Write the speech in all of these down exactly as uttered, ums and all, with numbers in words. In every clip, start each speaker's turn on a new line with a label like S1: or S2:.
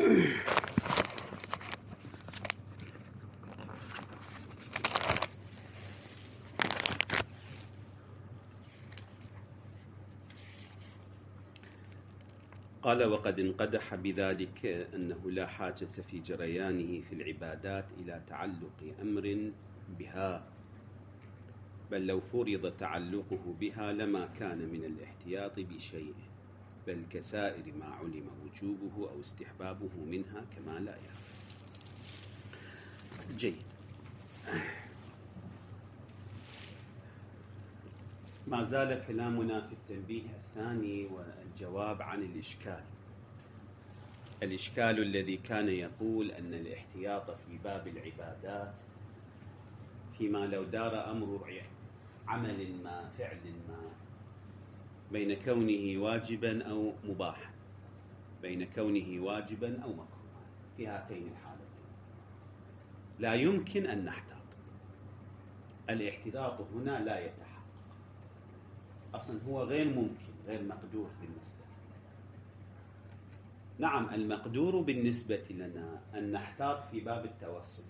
S1: قال: وقد انقدح بذلك أنه لا حاجة في جريانه في العبادات إلى تعلق أمر بها، بل لو فرض تعلقه بها لما كان من الاحتياط بشيء، بل كسائر ما علم وجوبه أو استحبابه منها كما لا يعرف. جيد. ما زال كلامنا في التنبيه الثاني والجواب عن الإشكال. الإشكال الذي كان يقول أن الاحتياط في باب العبادات فيما لو دار أمر عمل ما، فعل ما، بين كونه واجبا أو مباحا، بين كونه واجبا أو مكروها، في هاتين الحالتين لا يمكن أن نحتاط. الاحتياط هنا لا يتحقق أصلا، هو غير ممكن، غير مقدور بالنسبة لنا. نعم، المقدور بالنسبة لنا أن نحتاط في باب التوسليات،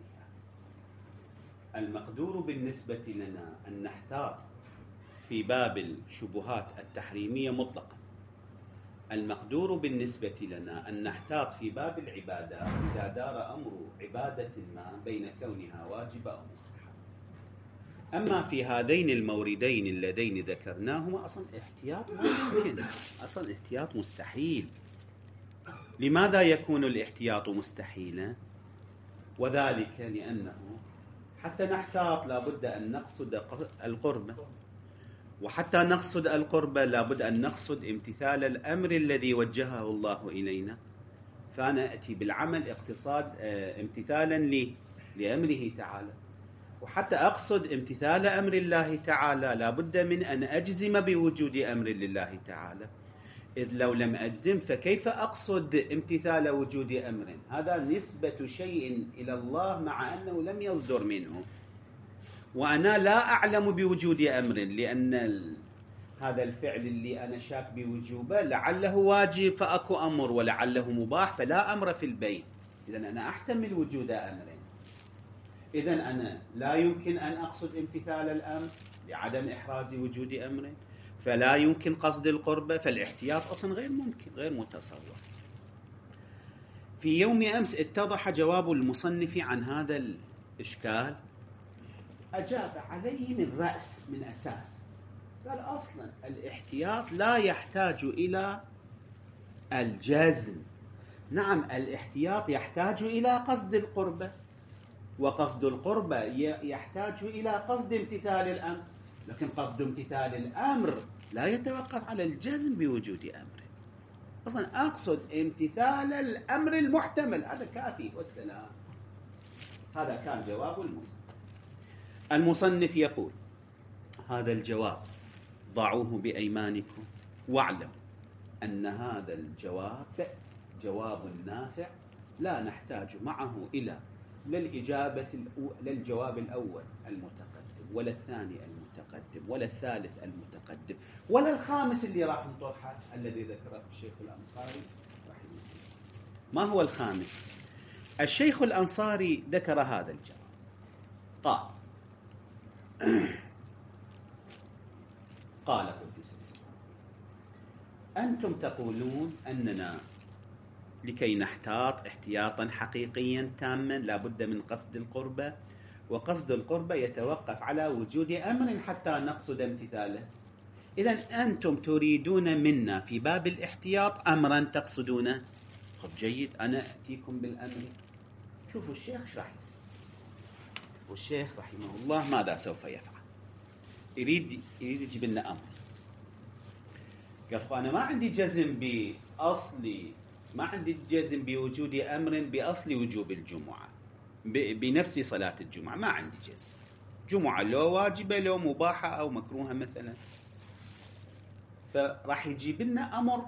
S1: المقدور بالنسبة لنا أن نحتاط في باب الشبهات التحريمية مطلقا، المقدور بالنسبة لنا أن نحتاط في باب العبادات إذا دار أمر عبادة ما بين كونها واجبة أو مستحب. أما في هذين الموردين اللذين ذكرناهما أصلا احتياط ما يمكن، أصلا احتياط مستحيل. لماذا يكون الاحتياط مستحيلا؟ وذلك لأنه حتى نحتاط لابد أن نقصد القربة، وحتى نقصد القربة لابد أن نقصد امتثال الأمر الذي وجهه الله إلينا، فأنا أتي بالعمل اقتصاد امتثالا لي لأمره تعالى. وحتى أقصد امتثال أمر الله تعالى لابد من أن أجزم بوجود أمر لله تعالى، إذ لو لم أجزم فكيف أقصد امتثال وجود أمر؟ هذا نسبة شيء إلى الله مع أنه لم يصدر منه، وأنا لا أعلم بوجود أمر، لأن هذا الفعل اللي أنا شاك بوجوبه لعله واجب فأكو أمر، ولعله مباح فلا أمر في البين. إذن أنا أحتمل وجود أمرين، إذن أنا لا يمكن أن أقصد امتثال الأمر لعدم إحراز وجود أمر، فلا يمكن قصد القربة، فالاحتياط أصلا غير ممكن، غير متصور. في يوم أمس اتضح جواب المصنف عن هذا الإشكال، أجاب عليه من رأس، من أساس. قال أصلا الاحتياط لا يحتاج إلى الجزم. نعم، الاحتياط يحتاج إلى قصد القربة، وقصد القربة يحتاج إلى قصد امتثال الأمر، لكن قصد امتثال الأمر لا يتوقف على الجزم بوجود أمر. أصلا أقصد امتثال الأمر المحتمل، هذا كافي والسلام. هذا كان جواب المصنف. المصنف يقول: هذا الجواب ضعوه بأيمانكم، واعلموا أن هذا الجواب جواب نافع، لا نحتاج معه إلى للإجابة للجواب الأول المتقدم، ولا الثاني المتقدم، ولا الثالث المتقدم، ولا الخامس اللي راح نطرحه الذي ذكره الشيخ الأنصاري رحمه الله. ما هو الخامس؟ الشيخ الأنصاري ذكر هذا الجواب، قال قال قدس السر: أنتم تقولون أننا لكي نحتاط احتياطا حقيقيا تاما لابد من قصد القربة، وقصد القربة يتوقف على وجود أمر حتى نقصد امتثاله. إذن أنتم تريدون منا في باب الاحتياط أمرا تقصدونه. خب جيد، أنا أتيكم بالأمر. شوفوا الشيخ ايش راح يصير. والشيخ رحمه الله ماذا سوف يفعل؟ يريد يريد يجيب لنا أمر. قال: أنا ما عندي جزم بأصلي، ما عندي جزم بوجود أمر بأصل وجوب الجمعة، بنفس صلاة الجمعة ما عندي جزم. جمعة لو واجبة لو مباحة أو مكروهة مثلا، فراح يجيب لنا أمر.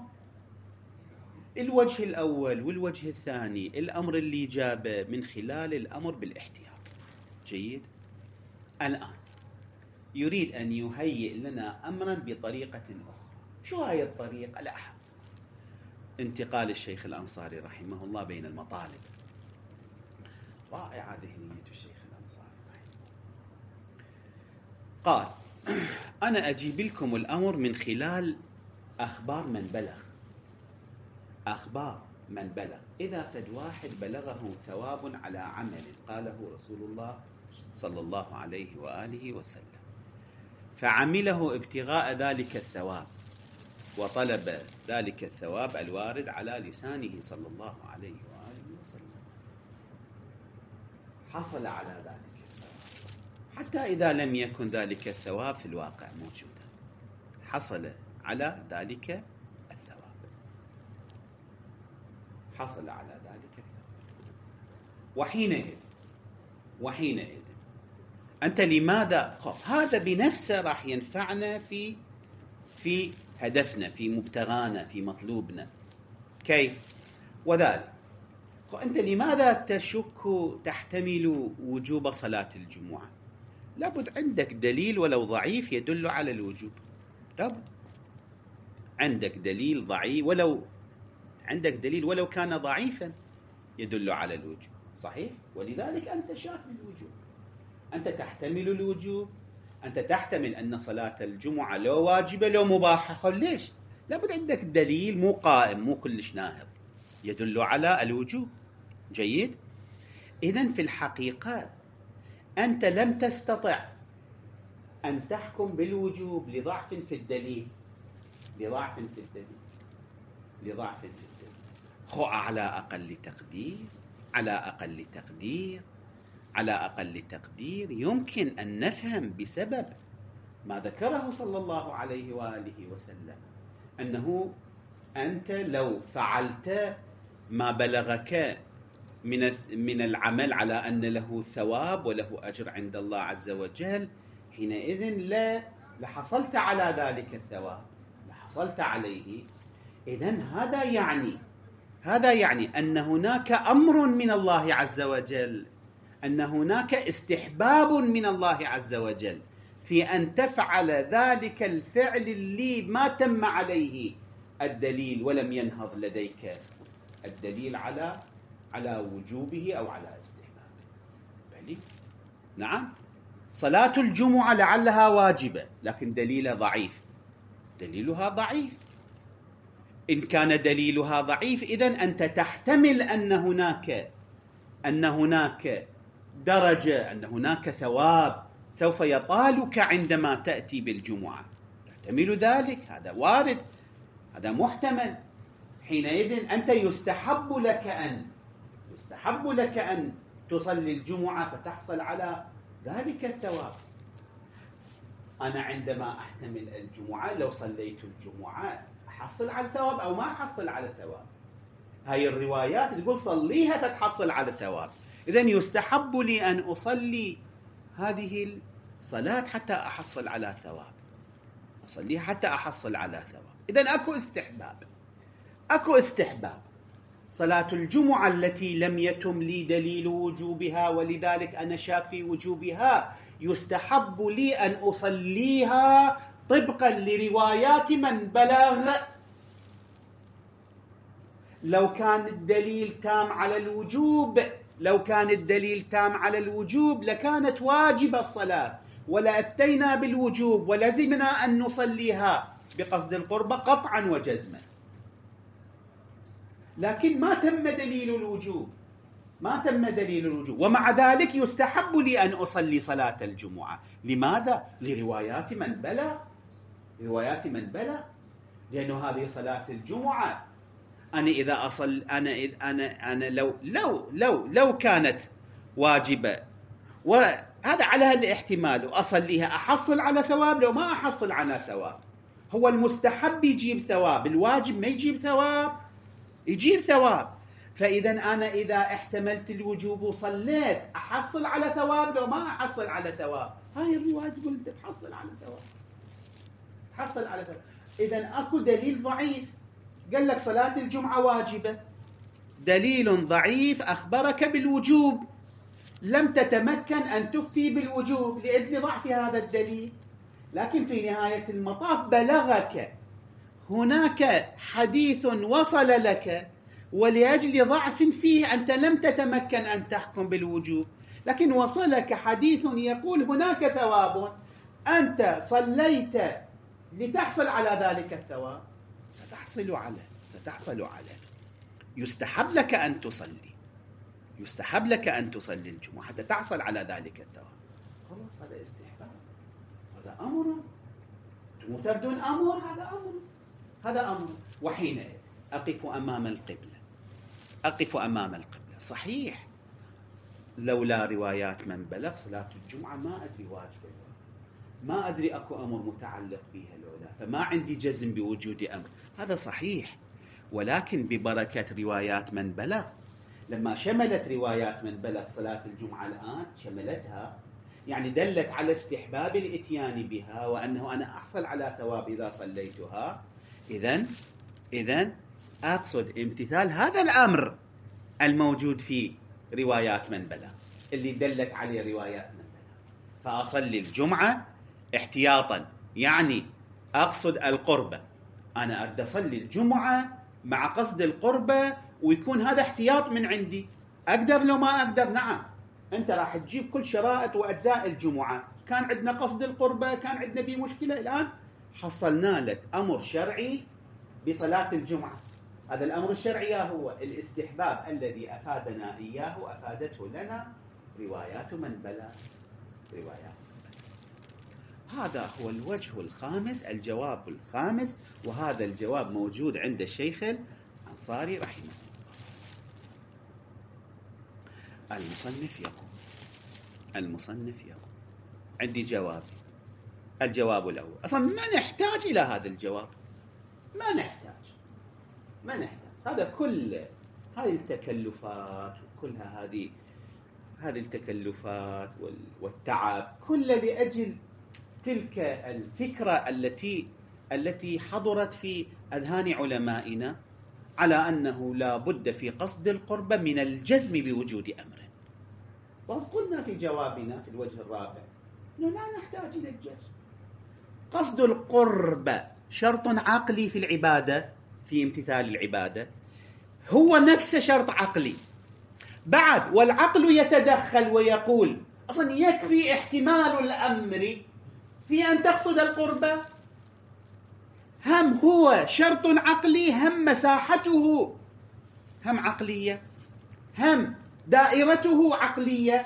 S1: الوجه الأول والوجه الثاني الأمر اللي جابه من خلال الأمر بالاحتياط. جيد. الآن يريد أن يهيئ لنا أمرا بطريقة أخرى. شو هاي الطريقة؟ لا، انتقال الشيخ الأنصاري رحمه الله بين المطالب. رائعة ذهنية الشيخ الأنصاري رحمه الله. قال: أنا أجيب لكم الأمر من خلال أخبار من بلغ، أخبار من بلغ. إذا فد واحد بلغه ثواب على عمل قاله رسول الله صلى الله عليه وآله وسلم، فعمله ابتغاء ذلك الثواب وطلب ذلك الثواب الوارد على لسانه صلى الله عليه وآله وسلم، حصل على ذلك الثواب، حتى إذا لم يكن ذلك الثواب في الواقع موجودا، حصل على ذلك الثواب، حصل على ذلك الثواب. وحينئذ وحينئذ أنت لماذا؟ هذا بنفسه راح ينفعنا في في هدفنا، في مبتغانا، في مطلوبنا. كيف؟ وذلك أنت لماذا تشك تحتمل وجوب صلاة الجمعة؟ لابد عندك دليل ولو ضعيف يدل على الوجوب، لابد عندك دليل ضعيف، ولو عندك دليل ولو كان ضعيفا يدل على الوجوب، صحيح؟ ولذلك أنت شاك بالوجوب، أنت تحتمل الوجوب، أنت تحتمل أن صلاة الجمعة لو واجبة لو مباحة. ليش؟ لابد عندك دليل مو قائم، مو كلش ناهض، يدل على الوجوب. جيد؟ إذن في الحقيقة أنت لم تستطع أن تحكم بالوجوب لضعف في الدليل، لضعف في الدليل لضعف في الدليل خو على أقل تقدير على أقل تقدير على أقل تقدير يمكن أن نفهم بسبب ما ذكره صلى الله عليه وآله وسلم، أنه أنت لو فعلت ما بلغك من من العمل على أن له ثواب وله أجر عند الله عز وجل، حينئذ لا لحصلت على ذلك الثواب، لحصلت عليه. إذن هذا يعني هذا يعني أن هناك أمر من الله عز وجل، أن هناك استحباب من الله عز وجل في أن تفعل ذلك الفعل اللي ما تم عليه الدليل ولم ينهض لديك الدليل على على وجوبه أو على استحبابه. بلي نعم، صلاة الجمعة لعلها واجبة لكن دليلها ضعيف، دليلها ضعيف. إن كان دليلها ضعيف إذن أنت تحتمل أن هناك أن هناك درجة، أن هناك ثواب سوف يطالك عندما تأتي بالجمعة، تحتمل ذلك، هذا وارد، هذا محتمل. حينئذ أنت يستحب لك أن يستحب لك أن تصلي الجمعة فتحصل على ذلك الثواب. أنا عندما أحتمل الجمعة لو صليت الجمعة أحصل على الثواب أو ما أحصل على الثواب. هاي الروايات تقول صليها فتحصل على الثواب، إذن يستحب لي أن أصلي هذه الصلاة حتى أحصل على ثواب، أصليها حتى أحصل على ثواب. إذن أكو استحباب، أكو استحباب. صلاة الجمعة التي لم يتم لي دليل وجوبها ولذلك أنا شاك في وجوبها، يستحب لي أن أصليها طبقا لروايات من بلغ. لو كان الدليل تام على الوجوب لو كان الدليل تام على الوجوب لكانت واجب الصلاة ولا أفتينا بالوجوب ولزمنا أن نصليها بقصد القربة قطعا وجزما، لكن ما تم دليل الوجوب ما تم دليل الوجوب ومع ذلك يستحب لي أن أصلي صلاة الجمعة. لماذا؟ لروايات من بلغ روايات من بلغ لأنه هذه صلاة الجمعة. أنا إذا أصل أنا إذا أنا أنا لو لو لو لو كانت واجبة وهذا على هالاحتمال وأصليها أحصل على ثواب، لو ما أحصل على ثواب. هو المستحب يجيب ثواب، الواجب ما يجيب ثواب، يجيب ثواب. فإذا أنا إذا احتملت الوجوب وصليت أحصل على ثواب، لو ما أحصل على ثواب. هاي الرواية تقول أنت تحصل على ثواب، تحصل على ثواب. إذا أكو دليل ضعيف قال لك صلاة الجمعة واجبة، دليل ضعيف أخبرك بالوجوب، لم تتمكن أن تفتي بالوجوب لأجل ضعف هذا الدليل، لكن في نهاية المطاف بلغك هناك حديث وصل لك ولأجل ضعف فيه أنت لم تتمكن أن تحكم بالوجوب، لكن وصلك حديث يقول هناك ثواب، أنت صليت لتحصل على ذلك الثواب، ستحصل عليه ستحصل عليه يستحب لك أن تصلي، يستحب لك أن تصلي الجمعة حتى تحصل على ذلك الثواب. خلاص هذا استحباب، هذا أمر متردون، أمر هذا أمر هذا أمر. وحينئذ أقف أمام القبلة، أقف أمام القبلة. صحيح لولا روايات من بلغ صلاة الجمعة ما أدري واجبة، ما أدري أكو أمر متعلق بها لولا، فما عندي جزم بوجود أمر، هذا صحيح. ولكن ببركة روايات من بلغ، لما شملت روايات من بلغ صلاة الجمعة الآن شملتها، يعني دلت على استحباب الإتيان بها وأنه أنا أحصل على ثواب إذا صليتها. إذن إذن أقصد امتثال هذا الأمر الموجود في روايات من بلغ اللي دلت عليه روايات من بلغ، فأصلي الجمعة احتياطا، يعني أقصد القربة، أنا أريد أصلي الجمعة مع قصد القربة ويكون هذا احتياط من عندي. أقدر لو ما أقدر؟ نعم، أنت راح تجيب كل شرائط وأجزاء الجمعة، كان عندنا قصد القربة، كان عندنا بيه مشكلة، الآن حصلنا لك أمر شرعي بصلاة الجمعة. هذا الأمر الشرعي هو الاستحباب الذي أفادنا إياه أفادته لنا روايات من بلغ، روايات من بلغ. هذا هو الوجه الخامس، الجواب الخامس، وهذا الجواب موجود عند الشيخ الأنصاري رحمه الله. المصنف يقول المصنف يقول عندي جواب. الجواب الأول، أصلا ما نحتاج إلى هذا الجواب، ما نحتاج ما نحتاج هذا كل هذه التكلفات وكلها هذه هذه التكلفات والتعب كل لأجل تلك الفكرة التي التي حضرت في أذهان علمائنا على أنه لا بد في قصد القربة من الجزم بوجود أمر. وقلنا في جوابنا في الوجه الرابع أنه لا نحتاج إلى الجزم. قصد القربة شرط عقلي في العبادة، في امتثال العبادة، هو نفس شرط عقلي بعد، والعقل يتدخل ويقول أصلا يكفي احتمال الأمر في أن تقصد القربة، هم هو شرط عقلي، هم مساحته هم عقلية، هم دائرته عقلية.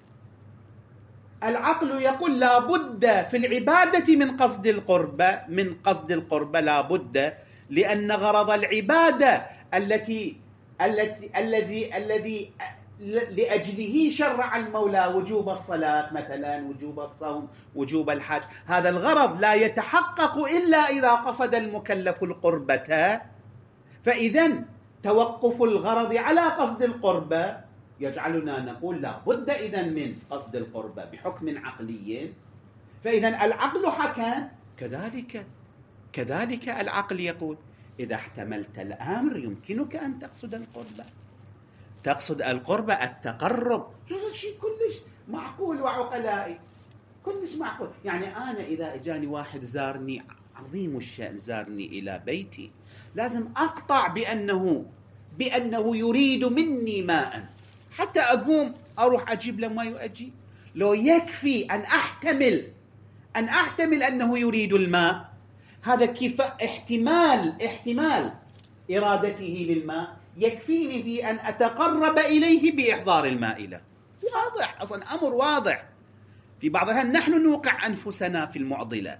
S1: العقل يقول لا بد في العبادة من قصد القربة، من قصد القربة لا بد، لأن غرض العبادة التي التي الذي الذي لأجله شرع المولى وجوب الصلاة مثلا، وجوب الصوم، وجوب الحج، هذا الغرض لا يتحقق إلا إذا قصد المكلف القربة. فإذن توقف الغرض على قصد القربة يجعلنا نقول لا بد إذن من قصد القربة بحكم عقلي. فإذن العقل حكى كذلك كذلك العقل يقول إذا احتملت الأمر يمكنك أن تقصد القربة، تقصد القربة التقرب، هذا شيء كلش معقول وعقلائي، كلش معقول. يعني أنا إذا إجاني واحد زارني عظيم الشأن زارني إلى بيتي، لازم أقطع بأنه بأنه يريد مني ماء حتى أقوم أروح أجيب له ماء وأجي. لو يكفي أن أحتمل أن أحتمل أنه يريد الماء، هذا كيف احتمال احتمال إرادته للماء يكفيني في أن أتقرب إليه بإحضار الماء له. واضح، أصلا أمر واضح. في بعض الأحيان نحن نوقع أنفسنا في المعضلة.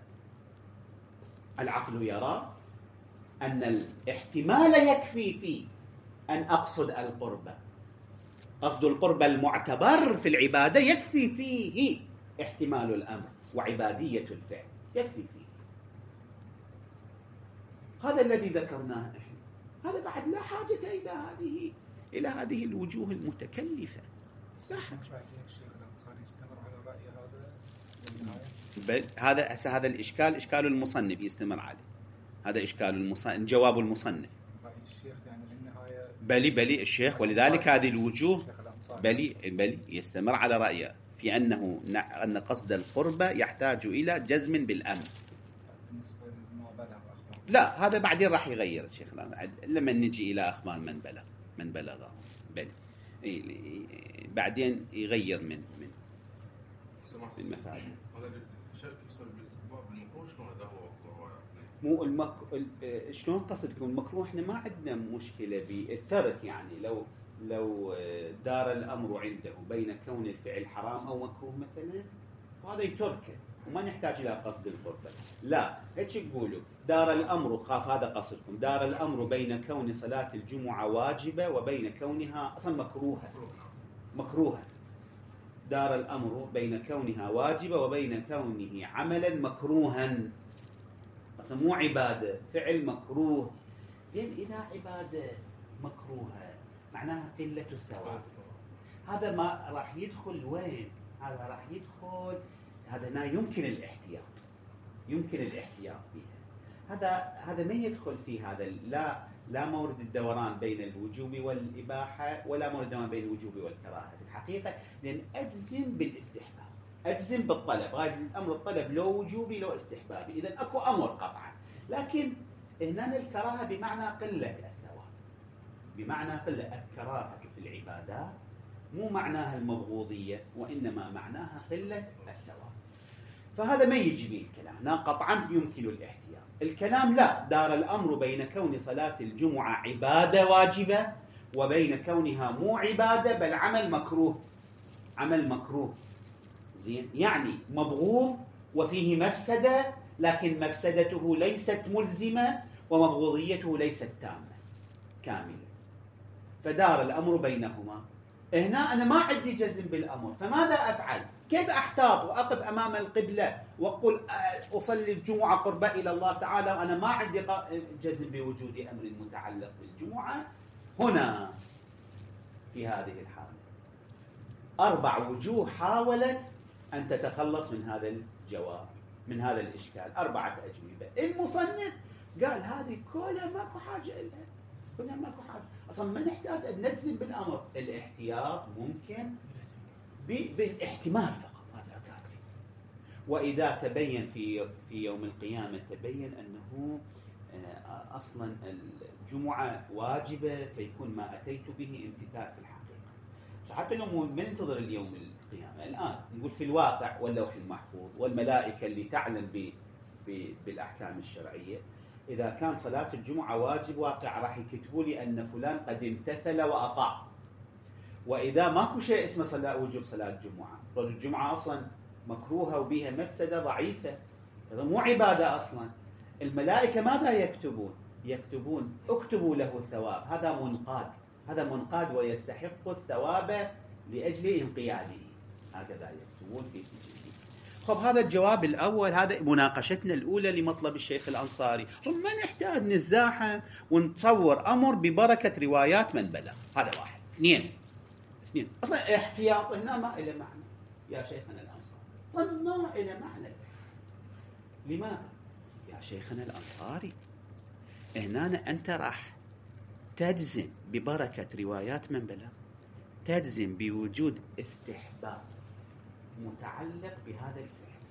S1: العقل يرى أن الاحتمال يكفي في أن أقصد القربة، قصد القربة المعتبر في العبادة يكفي فيه احتمال الأمر وعبادية الفعل، يكفي فيه. هذا الذي ذكرناه إحنا. هذا بعد لا حاجة إلى هذه إلى هذه الوجوه المتكلفة. لا حاجة. بل هذا هذا الإشكال إشكال المصنف يستمر عليه، هذا إشكال المصنف، جواب المصنف. بلي بلي الشيخ، ولذلك هذه الوجوه بلي بلي يستمر على رأيه في أنه أن قصد القربة يحتاج إلى جزم بالأمر. لا هذا بعدين راح يغير الشيخ لما نجي إلى أخبار من بلغ من بلغ بل بعدين يغير من من من مفاهيم. مو المك... شلون قصدكم المكروه؟ احنا ما عندنا مشكله بالترك، يعني لو لو دار الامر عنده بين كون الفعل حرام او مكروه مثلا هذا يتركه وما نحتاج الى قصد القربة. لا هيك يقولوا دار الامر، خاف هذا قصدكم، دار الامر بين كون صلاه الجمعه واجبه وبين كونها اصلا مكروهه. مكروهه دار الامر بين كونها واجبه وبين كونه عملا مكروها. اصلا مو عباده، فعل مكروه. لان اذا عباده مكروهه معناها قله الثواب. هذا ما راح يدخل وين؟ هذا راح يدخل هذا لا يمكن الاحتياط، يمكن الاحتياط بها. هذا هذا ما يدخل في هذا، لا لا مورد الدوران بين الوجوب والاباحه ولا مورد الدوران بين الوجوب والكراهه في الحقيقه، لان اجزم بالاستحباب، اجزم بالطلب، غايه الامر الطلب لو وجوبي لو استحبابي، اذا اكو امر قطعا. لكن هنا الكراهه بمعنى قله الثواب، بمعنى قله الكراهه في العبادات مو معناها المبغوضيه وانما معناها قله الثواب. فهذا ما يجي به الكلام، لا قطعا يمكن الاحتياط. الكلام لا، دار الامر بين كون صلاه الجمعه عباده واجبه وبين كونها مو عباده بل عمل مكروه. عمل مكروه زين، يعني مبغوض وفيه مفسده، لكن مفسدته ليست ملزمه ومبغوضيته ليست تامه كامله. فدار الامر بينهما. هنا انا ما عندي جزم بالامر، فماذا افعل؟ كيف احتاط واقف امام القبله واقول اصلي الجمعه قربة الى الله تعالى وانا ما عندي جزم بوجود امر متعلق بالجمعه؟ هنا في هذه الحاله اربع وجوه حاولت ان تتخلص من هذا الجواب، من هذا الاشكال، اربعه اجوبه. المصنف قال هذه كلها ماكو حاجه لها، كلها ماكو حاجه، اصلا ما نحتاج ان نجزم بالامر. الاحتياط ممكن بالاحتمال فقط، هذا كافي. واذا تبين في في يوم القيامه تبين انه اصلا الجمعه واجبه فيكون ما اتيت به امتثال في الحقيقه. حتى لو ما ننتظر اليوم القيامه، الان نقول في الواقع واللوح المحفوظ والملائكه اللي تعلم ب بالاحكام الشرعيه، إذا كان صلاة الجمعة واجب واقع راح يكتبوا لي أن فلان قد امتثل وأطاع. وإذا ماكو شيء اسمه صلاة وجوب صلاة الجمعة، صلاة الجمعة أصلا مكروهة وبها مفسدة ضعيفة، هذا مو عبادة أصلا. الملائكة ماذا يكتبون؟ يكتبون اكتبوا له الثواب، هذا منقاد، هذا منقاد ويستحق الثواب لأجل انقياده، هكذا يكتبون في سجله. خب هذا الجواب الأول، هذا مناقشتنا الأولى لمطلب الشيخ الأنصاري. ما نحتاج نزاحم ونتصور أمر ببركة روايات من بلغ. هذا واحد. اثنين اثنين أصلا احتياط هنا ما إلى معنى يا شيخنا الأنصاري، أصلا ما إلى معنى. لماذا يا شيخنا الأنصاري؟ هنا أنت راح تجزم ببركة روايات من بلغ، تجزم بوجود استحباب متعلق بهذا الفعل.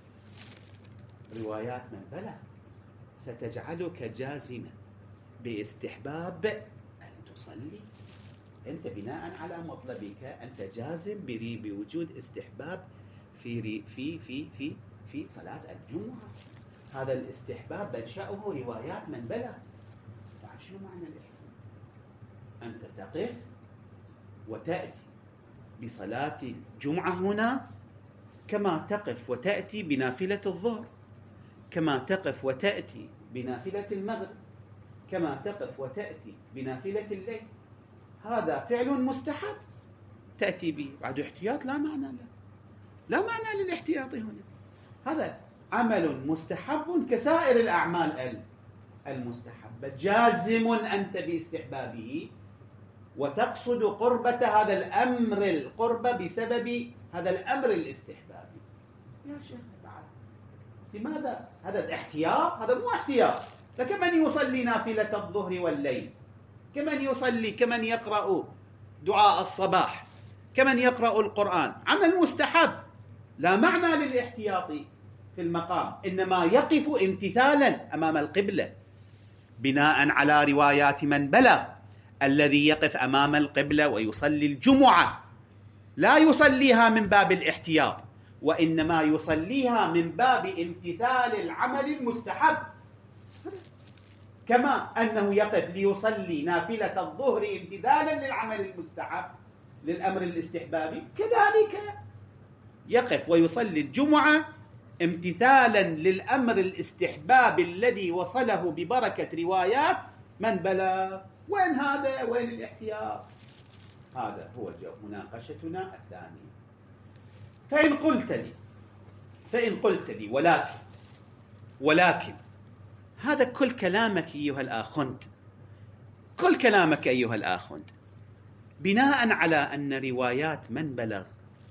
S1: روايات من بلغ ستجعلك جازما باستحباب أن تصلي. أنت بناء على مطلبك أنت جازم بوجود استحباب في في في في في صلاة الجمعة. هذا الاستحباب منشأه روايات من بلغ. شنو معنى الاحتمال؟ أنت تقف وتأتي بصلاة الجمعة هنا كما تقف وتأتي بنافلة الظهر، كما تقف وتأتي بنافلة المغرب، كما تقف وتأتي بنافلة الليل. هذا فعل مستحب تأتي به، بعد احتياط لا معنى له، لا معنى للاحتياط هنا. هذا عمل مستحب كسائر الأعمال المستحبة، جازم أنت باستحبابه وتقصد قربة هذا الأمر القربة بسبب هذا الأمر الاستحبابي. يا شيخ تعال، لماذا هذا الاحتياط؟ هذا مو احتياط. فكمن يصلي نافلة الظهر والليل، كمن يصلي، كمن يقرأ دعاء الصباح، كمن يقرأ القرآن، عمل مستحب لا معنى للاحتياط في المقام، إنما يقف امتثالا أمام القبلة. بناء على روايات من بلغ الذي يقف أمام القبلة ويصلي الجمعة لا يصليها من باب الاحتياط، وإنما يصليها من باب امتثال العمل المستحب، كما أنه يقف ليصلي نافلة الظهر امتثالا للعمل المستحب للأمر الاستحبابي، كذلك يقف ويصلي الجمعة امتثالا للأمر الاستحبابي الذي وصله ببركة روايات من بلغ. وين هذا؟ وين الاحتياط؟ هذا هو مناقشتنا الثانية. فإن قلت لي فإن قلت لي ولكن ولكن هذا كل كلامك أيها الآخوند، كل كلامك أيها الآخوند بناء على أن روايات من بلغ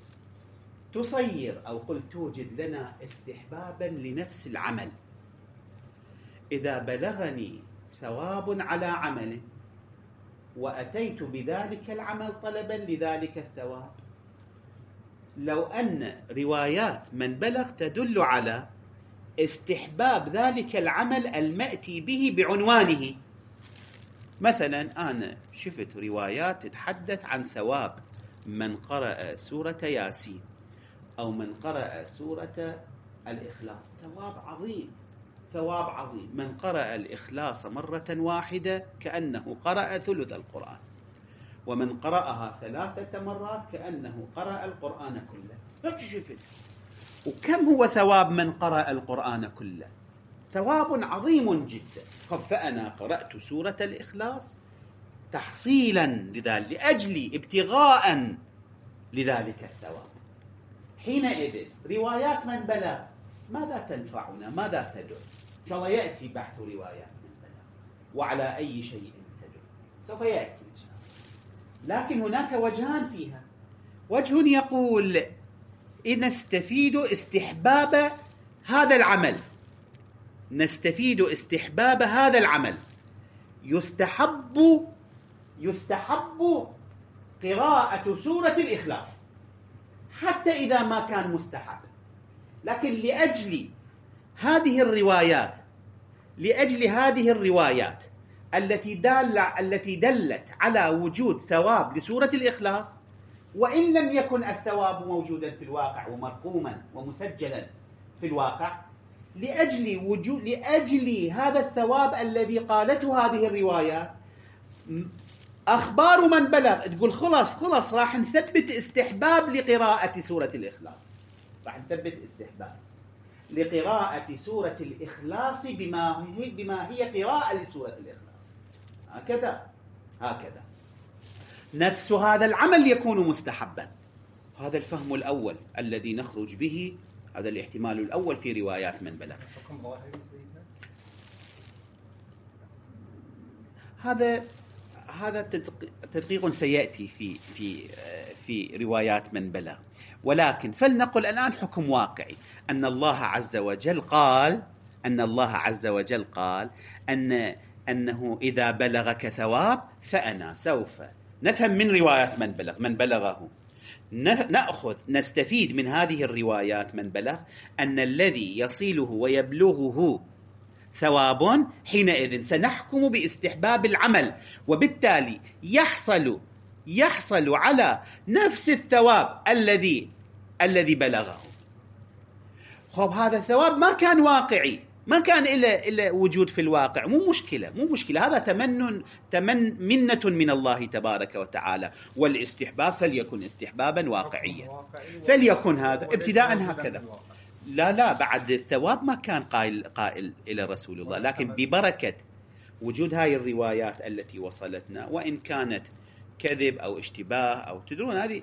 S1: تصير أو قل توجد لنا استحبابا لنفس العمل. إذا بلغني ثواب على عمل وأتيت بذلك العمل طلبا لذلك الثواب، لو أن روايات من بلغ تدل على استحباب ذلك العمل المأتي به بعنوانه، مثلا أنا شفت روايات تتحدث عن ثواب من قرأ سورة ياسين أو من قرأ سورة الإخلاص، ثواب عظيم، ثواب عظيم. من قرأ الإخلاص مرة واحدة كأنه قرأ ثلث القرآن، ومن قرأها ثلاثة مرات كأنه قرأ القرآن كله. شفت وكم هو ثواب من قرأ القرآن كله؟ ثواب عظيم جدا. فأنا قرأت سورة الإخلاص تحصيلا لذلك، لأجل ابتغاء لذلك الثواب. حينئذ روايات من بلغ ماذا تنفعنا؟ ماذا تدل؟ إن شاء الله يأتي بحث روايات من بلغ وعلى أي شيء تدل، سوف يأتي إن شاء الله. لكن هناك وجهان فيها. وجه يقول إن نستفيد استحباب هذا العمل، نستفيد استحباب هذا العمل، يستحب يستحب قراءة سورة الإخلاص حتى إذا ما كان مستحب، لكن لأجل هذه الروايات لأجل هذه الروايات التي دالة التي دلت على وجود ثواب لسورة الإخلاص، وإن لم يكن الثواب موجودا في الواقع ومرقوما ومسجلا في الواقع، لأجل وجود لأجل هذا الثواب الذي قالته هذه الروايات، أخبار من بلغ تقول خلاص خلاص راح نثبت استحباب لقراءة سورة الإخلاص، راح نثبت استحباب لقراءة سورة الإخلاص بما هي بما هي قراءة لسورة الإخلاص. هكذا هكذا نفس هذا العمل يكون مستحبا. هذا الفهم الأول الذي نخرج به، هذا الاحتمال الأول في روايات من بلغ. هذا هذا تدقيق سيأتي في في في روايات من بلغ، ولكن فلنقل الآن حكم واقعي أن الله عز وجل قال أن الله عز وجل قال أن أنه إذا بلغك ثواب فأنا سوف نفهم من روايات من بلغ من بلغه نأخذ نستفيد من هذه الروايات من بلغ أن الذي يصيله ويبلغه ثواب، حينئذ سنحكم باستحباب العمل، وبالتالي يحصل يحصل على نفس الثواب الذي الذي بلغه. خب هذا الثواب ما كان واقعي، ما كان إلا إلا وجود في الواقع، مو مشكلة مو مشكلة هذا تمن تمن منة من الله تبارك وتعالى، والاستحباب فليكن استحبابا واقعيا، فليكن هذا ابتداء هكذا. لا لا بعد الثواب ما كان قائل قائل إلى رسول الله، لكن ببركة وجود هاي الروايات التي وصلتنا، وإن كانت كذب أو اشتباه أو تدرون هذه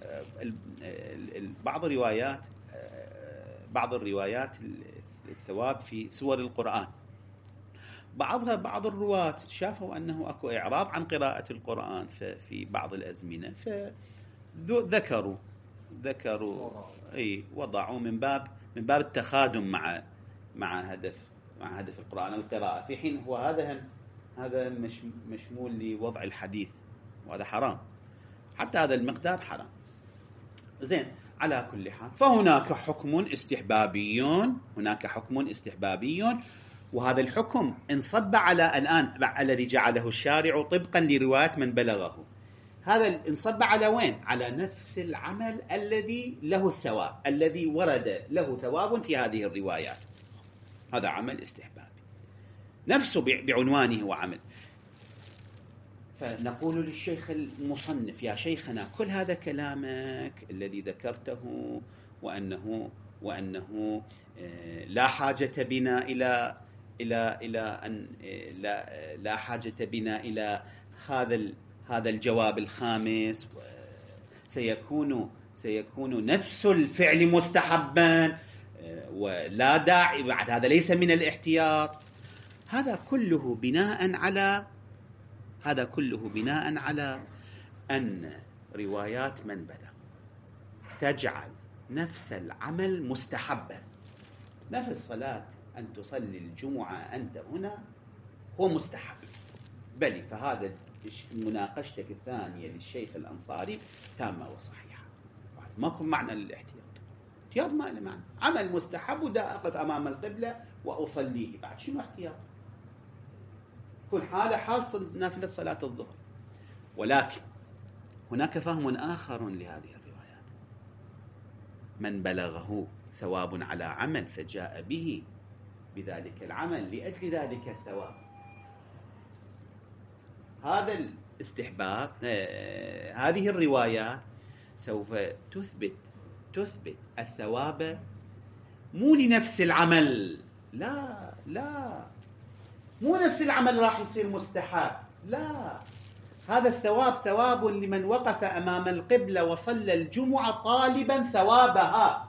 S1: بعض الروايات بعض الروايات الثواب في سور القرآن، بعضها بعض الرواة شافوا أنه أكو إعراض عن قراءة القرآن في بعض الأزمنة، فذكروا ذكروا أي وضعوا من باب من باب التخادم مع مع هدف مع هدف القرآن القراءة، في حين هو هذا هذا مش مشمول لوضع الحديث، وهذا حرام، حتى هذا المقدار حرام. زين، على كل حال فهناك حكم استحبابي، هناك حكم استحبابي وهذا الحكم انصب على الآن الذي جعله الشارع طبقا لرواية من بلغه، هذا انصب على وين؟ على نفس العمل الذي له الثواب، الذي ورد له ثواب في هذه الروايات، هذا عمل استحبابي نفسه بعنوانه وعمل. فنقول للشيخ المصنف: يا شيخنا، كل هذا كلامك الذي ذكرته وأنه وأنه لا حاجة بنا إلى إلى إلى أن لا لا حاجة بنا إلى هذا هذا الجواب الخامس، سيكون سيكون نفس الفعل مستحبا ولا داعي بعد، هذا ليس من الاحتياط. هذا كله بناء على هذا كله بناء على أن روايات من بلغ تجعل نفس العمل مستحبا. نفس صلاة أن تصلي الجمعة أنت هنا هو مستحب، بل فهذا مناقشتك الثانية للشيخ الأنصاري تامة وصحيحة، ماكو معنى للاحتياط. احتياط ما له معنى، عمل مستحب ودا أقف أمام القبلة وأصليه، بعد شنو احتياط؟ كل حالة حاصل نافلة صلاة الظهر. ولكن هناك فهم آخر لهذه الروايات: من بلغه ثواب على عمل فجاء به بذلك العمل لأجل ذلك الثواب، هذا الاستحباب، آه هذه الروايات سوف تثبت تثبت الثواب مو لنفس العمل، لا لا مو نفس العمل راح يصير مستحب، لا، هذا الثواب ثواب لمن وقف أمام القبلة وصلى الجمعة طالبا ثوابها،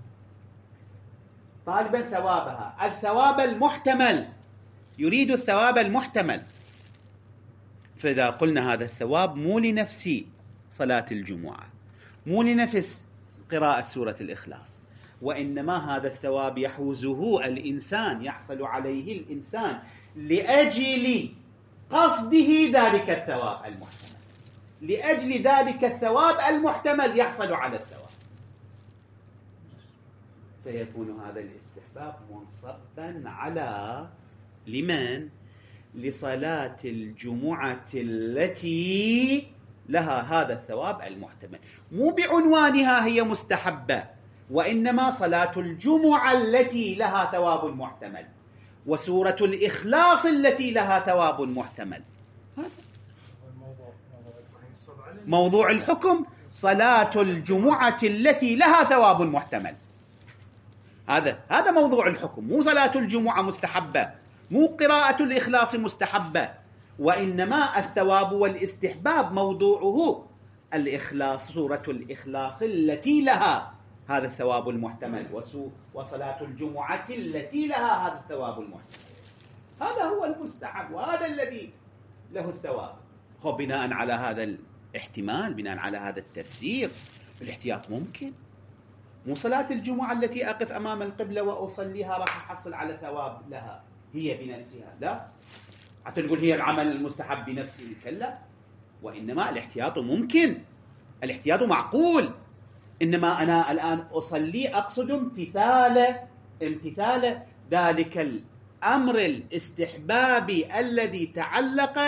S1: طالبا ثوابها، الثواب المحتمل، يريد الثواب المحتمل. فإذا قلنا هذا الثواب مو لنفس صلاة الجمعة، مو لنفس قراءة سورة الإخلاص، وإنما هذا الثواب يحوزه الإنسان، يحصل عليه الإنسان لأجل قصده ذلك الثواب المحتمل، لأجل ذلك الثواب المحتمل يحصل على الثواب، فيكون هذا الاستحباب منصبا على لمن؟ لصلاة الجمعة التي لها هذا الثواب المحتمل، مو بعنوانها هي مستحبة، وإنما صلاة الجمعة التي لها ثواب محتمل، وسورة الإخلاص التي لها ثواب محتمل. هذا موضوع الحكم، صلاة الجمعة التي لها ثواب محتمل، هذا هذا موضوع الحكم، مو صلاة الجمعة مستحبة، مو قراءة الإخلاص مستحبة، وإنما الثواب والاستحباب موضوعه الإخلاص، سورة الإخلاص التي لها هذا الثواب المحتمل، وصلاة الجمعة التي لها هذا الثواب المحتمل، هذا هو المستحب وهذا الذي له الثواب. هو بناء على هذا الاحتمال، بناء على هذا التفسير، الاحتياط ممكن، مو صلاة الجمعة التي أقف أمام القبلة وأصليها راح أحصل على ثواب لها هي بنفسها، لا، حتى نقول هي العمل المستحب بنفسه، كلا، وإنما الاحتياط ممكن، الاحتياط معقول، إنما أنا الآن أصلي أقصد امتثال امتثال ذلك الأمر الاستحبابي الذي تعلق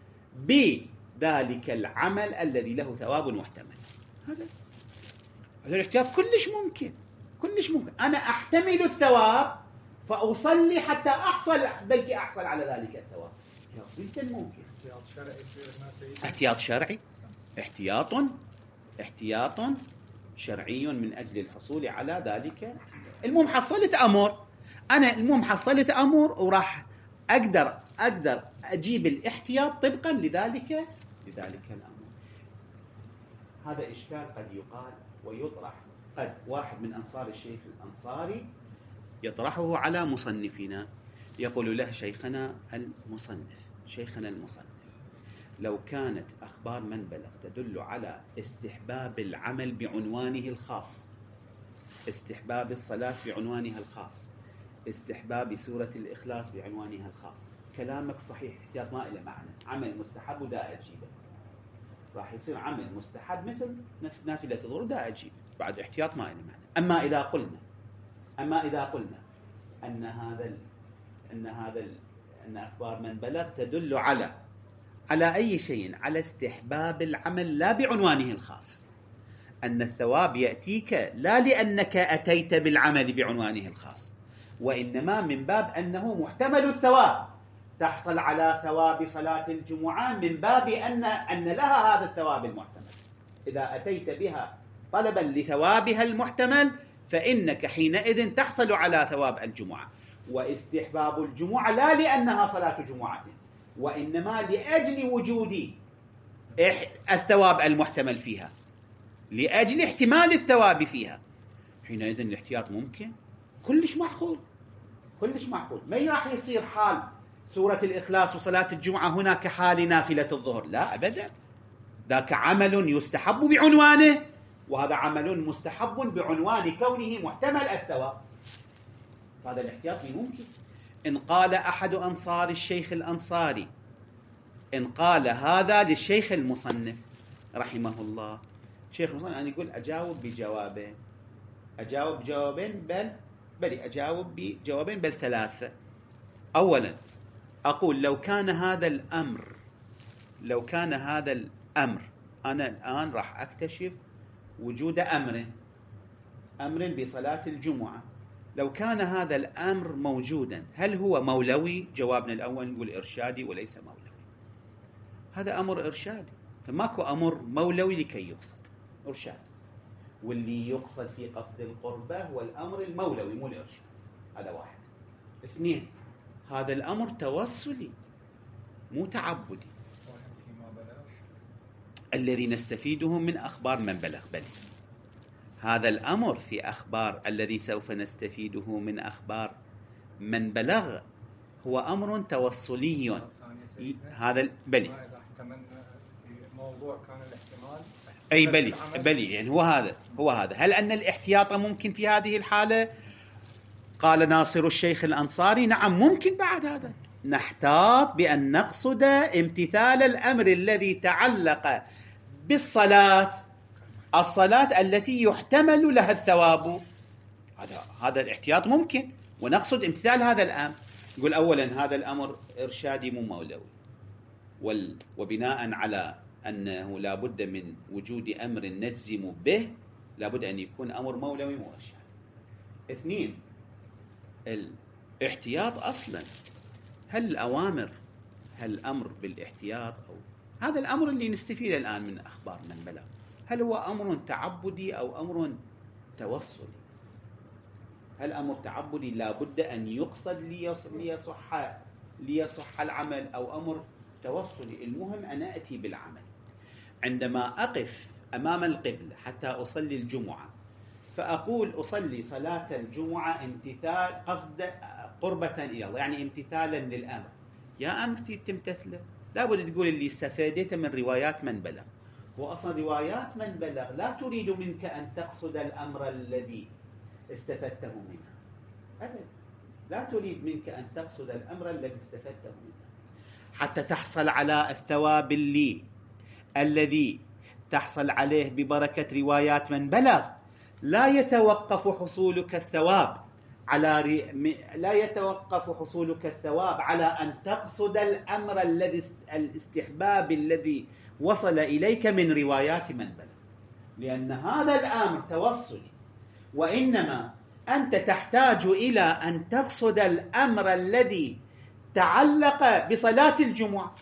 S1: بذلك العمل الذي له ثواب محتمل. هذا هذا الاحتياط كلش ممكن، كلش ممكن، أنا أحتمل الثواب فأصلي حتى أحصل، بلكي أحصل على ذلك الثواب، جدا ممكن. احتياط شرعي، احتياط احتياط شرعي من أجل الحصول على ذلك. المهم حصلت أمر، أنا المهم حصلت أمر وراح أقدر أقدر أجيب الاحتياط طبقا لذلك لذلك الأمر. هذا إشكال قد يقال ويطرح، قد واحد من أنصار الشيخ الأنصاري يطرحه على مصنفنا، يقول له: شيخنا المصنف شيخنا المصنف لو كانت أخبار من بلغ تدل على استحباب العمل بعنوانه الخاص، استحباب الصلاة بعنوانها الخاص، استحباب سورة الإخلاص بعنوانها الخاص، كلامك صحيح، احتياط ما له معنى، عمل مستحب ودا أجيبه، راح يصير عمل مستحب مثل نافلة الظهر دا أجيب، بعد احتياط ما له معنى. أما إذا قلنا أما إذا قلنا أن هذا أن هذا أن أخبار من بلغ تدل على على أي شيء؟ على استحباب العمل لا بعنوانه الخاص، أن الثواب يأتيك لا لأنك أتيت بالعمل بعنوانه الخاص، وإنما من باب أنه محتمل الثواب، تحصل على ثواب صلاة الجمعة من باب أن أن لها هذا الثواب المحتمل. إذا أتيت بها طلبا لثوابها المحتمل فإنك حينئذ تحصل على ثواب الجمعة. واستحباب الجمعة لا لأنها صلاة جمعة، وإنما لأجل وجود الثواب المحتمل فيها، لأجل احتمال الثواب فيها. حينئذ الاحتياط ممكن، كلش معقول، كلش معقول. ما راح يصير حال سورة الإخلاص وصلاة الجمعة هناك حال نافلة الظهر، لا أبدا، ذاك عمل يستحب بعنوانه، وهذا عمل مستحب بعنوان كونه محتمل الثواب. هذا الاحتياط ممكن. إن قال أحد أنصار الشيخ الأنصاري، إن قال هذا للشيخ المصنف رحمه الله، شيخ المصنف أنا يقول أجاوب بجوابين، أجاوب بجوابين بل بل أجاوب بجوابين بل ثلاثة. أولا أقول لو كان هذا الأمر لو كان هذا الأمر أنا الآن راح أكتشف وجود أمر أمر بصلاة الجمعة، لو كان هذا الأمر موجودا هل هو مولوي؟ جوابنا الأول نقول إرشادي وليس مولوي. هذا أمر إرشادي، فماكو أمر مولوي لكي يقصد، إرشاد. واللي يقصد في قصد القربة هو الأمر المولوي مو الإرشاد. هذا واحد. اثنين، هذا الأمر توصلي مو تعبدي الذي نستفيده من أخبار من بلغ. بل هذا الأمر في أخبار الذي سوف نستفيده من أخبار من بلغ هو أمر توصلي. هذا بلي
S2: موضوع كان الاحتمال
S1: أي بلي بلي يعني هو هذا هو هذا هل أن الاحتياط ممكن في هذه الحالة؟ قال ناصر الشيخ الأنصاري نعم ممكن. بعد هذا نحتاط بأن نقصد امتثال الأمر الذي تعلق بالصلاة، الصلاة التي يحتمل لها الثواب. هذا هذا الاحتياط ممكن، ونقصد امتثال هذا الأمر. يقول أولا هذا الأمر إرشادي مو مولوي، وبناء على أنه لا بد من وجود أمر نجزم به لا بد أن يكون أمر مولوي مو إرشادي. اثنين، الاحتياط أصلا هل الأوامر هل الأمر بالاحتياط أو هذا الأمر اللي نستفيد الآن من أخبار من بلغ هل هو أمر تعبدي أو أمر توصلي؟ هل أمر تعبدي لا بد أن يقصد ليصح ليصح العمل أو أمر توصلي؟ المهم أنا أتي بالعمل. عندما أقف أمام القبلة حتى أصلي الجمعة فأقول أصلي صلاة الجمعة امتثال قصد قربة إلى الله، يعني امتثالا للأمر. يا أمر تمتثله لا بد تقول اللي استفادته من روايات من بلغ. وأصلا روايات من بلغ لا تريد منك أن تقصد الأمر الذي استفدته منها أبدا، لا تريد منك أن تقصد الأمر الذي استفدته منها حتى تحصل على الثواب اللي الذي تحصل عليه ببركة روايات من بلغ. لا يتوقف حصولك الثواب على ري... لا يتوقف حصولك الثواب على أن تقصد الأمر الذي الاستحباب الذي وصل إليك من روايات من بلغ، لأن هذا الأمر توصلي، وإنما أنت تحتاج إلى أن تقصد الأمر الذي تعلق بصلاة الجمعة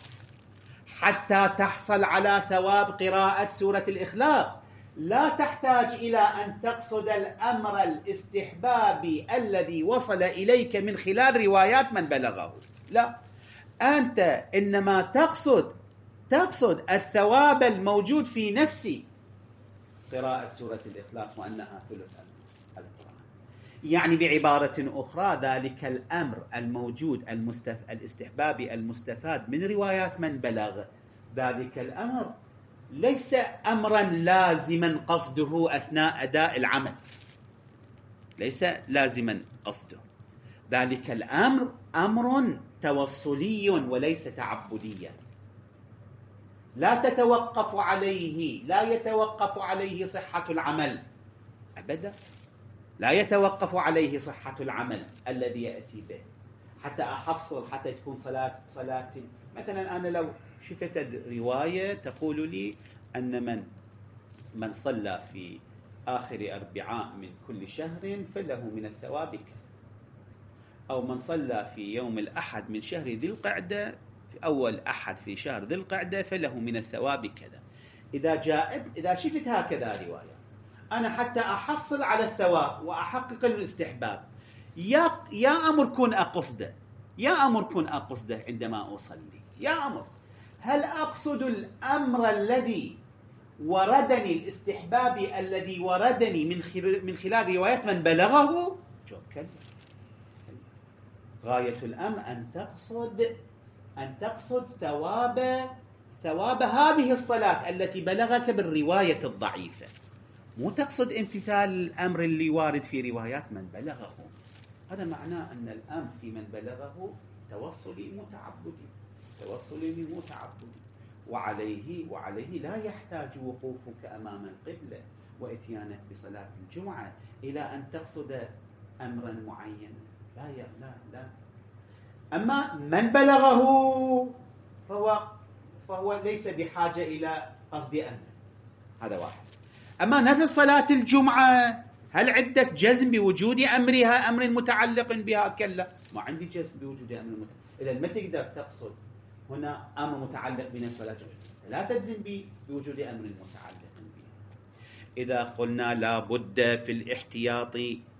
S1: حتى تحصل على ثواب قراءة سورة الإخلاص. لا تحتاج إلى أن تقصد الأمر الاستحبابي الذي وصل إليك من خلال روايات من بلغه، لا، أنت إنما تقصد تقصد الثواب الموجود في نفس قراءة سورة الإخلاص وأنها ثلث القرآن. يعني بعبارة أخرى ذلك الأمر الموجود المستف... الاستحبابي المستفاد من روايات من بلغ، ذلك الأمر ليس أمرا لازما قصده أثناء أداء العمل، ليس لازما قصده. ذلك الأمر أمر توصلي وليس تعبديا، لا تتوقف عليه لا يتوقف عليه صحة العمل أبدا، لا يتوقف عليه صحة العمل الذي يأتي به. حتى أحصل حتى تكون صلاة صلاة. مثلا أنا لو شفت رواية تقول لي أن من من صلى في آخر أربعاء من كل شهر فله من الثواب كذا، أو من صلى في يوم الأحد من شهر ذي القعدة في أول أحد في شهر ذي القعدة فله من الثواب كذا. إذا جاءت إذا شفت هكذا رواية أنا حتى أحصل على الثواب وأحقق الاستحباب، يا يا أمر كن أقصده يا أمر كن أقصده عندما أصلي، يا أمر هل أقصد الأمر الذي وردني الاستحباب الذي وردني من خلال من خلال روايات من بلغه؟ جواب كلا. غاية الأمر أن تقصد أن تقصد ثواب ثواب هذه الصلاة التي بلغك بالرواية الضعيفة، مو تقصد امتثال الأمر اللي وارد في روايات من بلغه. هذا معناه أن الأمر في من بلغه توصلي متعبدي توصلي متعبدي وعليه وعليه لا يحتاج وقوفك أمام القبلة وإتيانك بصلاة الجمعة إلى أن تقصد أمرا معينا. لا يا لا لا أما من بلغه فهو فهو ليس بحاجة إلى قصد أمر. هذا واحد. أما نفس صلاة الجمعة هل عندك جزم بوجود أمرها أمر متعلق بها؟ كلا، ما عندي جزم بوجود أمر متعلق. إذا ما تقدر تقصد هنا أمر متعلق بنفس صلاة الجمعة، لا تجزم بوجود أمر متعلق بها. إذا قلنا لا بد في الاحتياط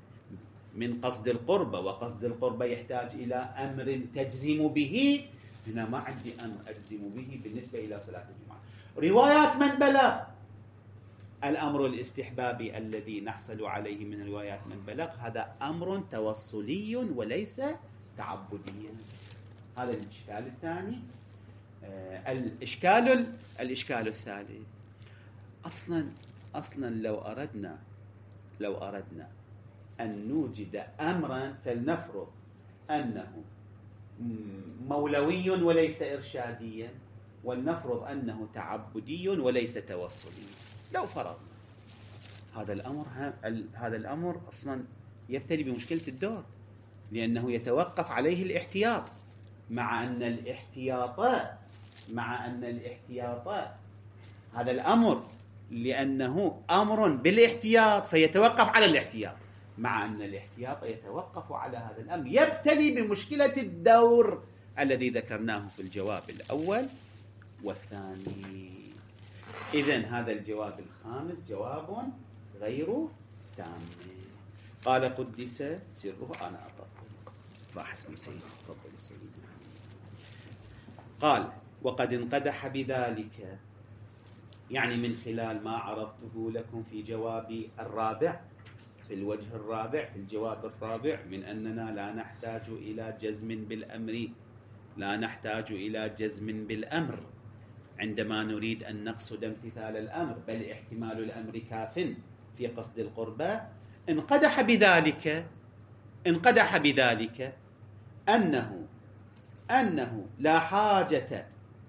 S1: من قصد القربة، وقصد القربة يحتاج إلى أمر تجزم به، هنا ما عندي أمر أجزم به بالنسبة إلى صلاة الجمعة. روايات من بلغ، الأمر الاستحبابي الذي نحصل عليه من روايات من بلغ هذا أمر توصلي وليس تعبدي. هذا الإشكال الثاني. آه الإشكال الإشكال الثالث، أصلا أصلا لو أردنا لو أردنا أن نوجد أمرا فلنفرض أنه مولوي وليس إرشاديا، ولنفرض أنه تعبدي وليس توصلي. لو فرضنا هذا الأمر هذا الأمر أصلا يبتلي بمشكلة الدور، لأنه يتوقف عليه الاحتياط، مع أن الاحتياطات مع أن الاحتياطات هذا الأمر لأنه أمر بالاحتياط فيتوقف على الاحتياط، مع أن الاحتياط يتوقف على هذا الأمر، يبتلي بمشكلة الدور الذي ذكرناه في الجواب الأول والثاني. إذن هذا الجواب الخامس جواب غير تام. قال قدس سره. أنا أطلت راح اسم سيدي. تفضل سيدي. قال وقد انقدح بذلك، يعني من خلال ما عرضته لكم في جوابي الرابع، في الوجه الرابع، في الجواب الرابع، من أننا لا نحتاج إلى جزم بالأمر لا نحتاج إلى جزم بالأمر عندما نريد أن نقصد امتثال الأمر، بل احتمال الأمر كاف في قصد القربة. انقدح بذلك انقدح بذلك أنه أنه لا حاجة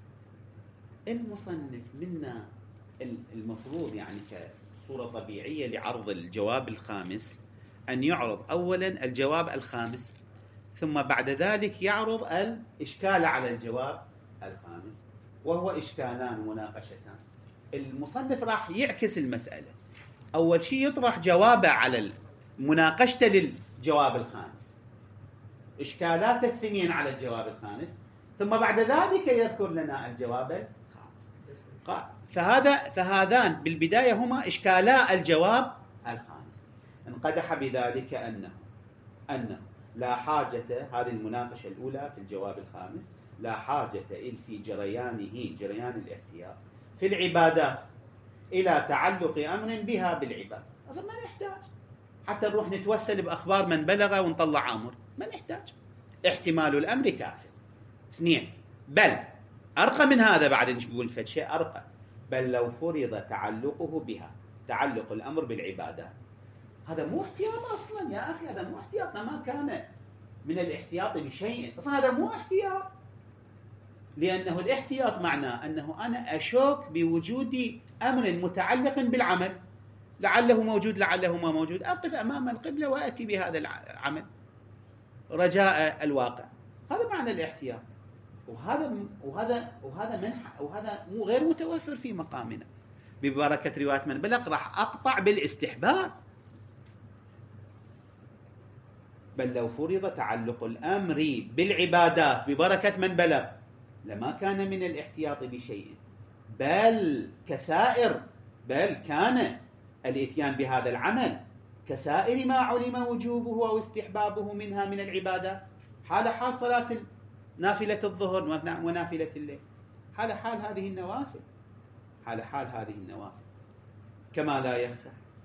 S1: المصنف منا المفروض يعني كصورة طبيعية لعرض الجواب الخامس أن يعرض أولا الجواب الخامس، ثم بعد ذلك يعرض الإشكال على الجواب الخامس، وهو إشكالان مناقشتان. المصنف راح يعكس المسألة، أول شيء يطرح جوابه على مناقشته للجواب الخامس، إشكالات الاثنين على الجواب الخامس، ثم بعد ذلك يذكر لنا الجواب الخامس. فهذا فهذان بالبداية هما إشكالا الجواب الخامس. انقدح بذلك أنه أنه لا حاجة، هذه المناقشة الأولى في الجواب الخامس، لا حاجة في جريانه جريان الاحتياط في العبادات إلى تعلق أمر بها بالعبادة. أصلا ما نحتاج حتى نروح نتوسل بأخبار من بلغ ونطلع أمر، ما نحتاج، احتمال الأمر كافٍ. اثنين، بل أرقى من هذا، بعد نقول فد شيء أرقى، بل لو فرض تعلقه بها، تعلق الأمر بالعبادات، هذا مو احتياط أصلا يا أخي، هذا مو احتياط، ما كان من الاحتياط بشيء، أصلا هذا مو احتياط، لأنه الاحتياط معناه أنه أنا أشك بوجود أمر متعلق بالعمل، لعله موجود لعله ما موجود، أقف أمام القبلة وأتي بهذا العمل رجاء الواقع. هذا معنى الاحتياط، وهذا وهذا وهذا منح وهذا مو غير متوفر في مقامنا. ببركة رواية من بلغ راح أقطع بالاستحباب، بل لو فرض تعلق الأمر بالعبادات ببركة من بلغ لما كان من الاحتياط بشيء، بل كسائر بل كان الاتيان بهذا العمل كسائر ما علم وجوبه أو استحبابه منها من العبادات، حال حال صلاة نافلة الظهر ونافلة الليل، حال حال هذه النوافل، حال حال هذه النوافل كما لا يخفى.